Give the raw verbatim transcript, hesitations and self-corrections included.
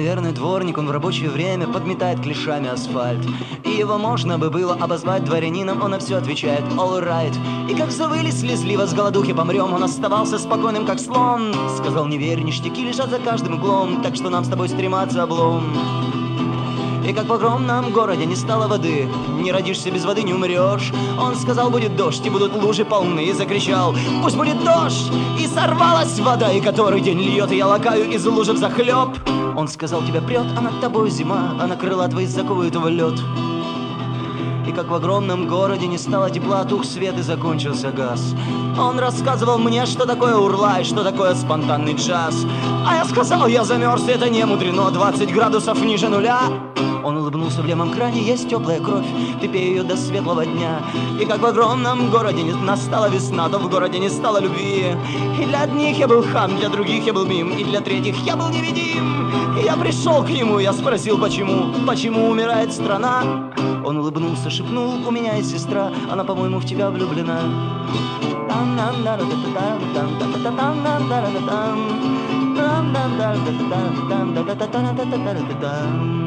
наверное, дворник, он в рабочее время подметает клешами асфальт. И его можно бы было обозвать дворянином, он на все отвечает all right. И как завыли слезливо с голодухи помрем, он оставался спокойным, как слон. Сказал, не верь, ништяки лежат за каждым углом, так что нам с тобой стрематься облом. И как в огромном городе не стало воды, не родишься без воды, не умрешь. Он сказал, будет дождь, и будут лужи полны, и закричал, пусть будет дождь. И сорвалась вода, и который день льет, и я лакаю из лужи взахлеб. Он сказал, тебя прет, а над тобой зима, а на крыла твои заковывают в лед. И как в огромном городе не стало тепла, тух свет и закончился газ. Он рассказывал мне, что такое урла и что такое спонтанный джаз. А я сказал, я замерз, это не мудрено, двадцать градусов ниже нуля. Он улыбнулся, в левом кране есть теплая кровь, ты пей ее до светлого дня. И как в огромном городе не настала весна, то в городе не стало любви. И для одних я был хам, для других я был мим, и для третьих я был невидим. И я пришел к нему, я спросил, почему, почему умирает страна. Он улыбнулся, шепнул, у меня есть сестра, она, по-моему, в тебя влюблена. Там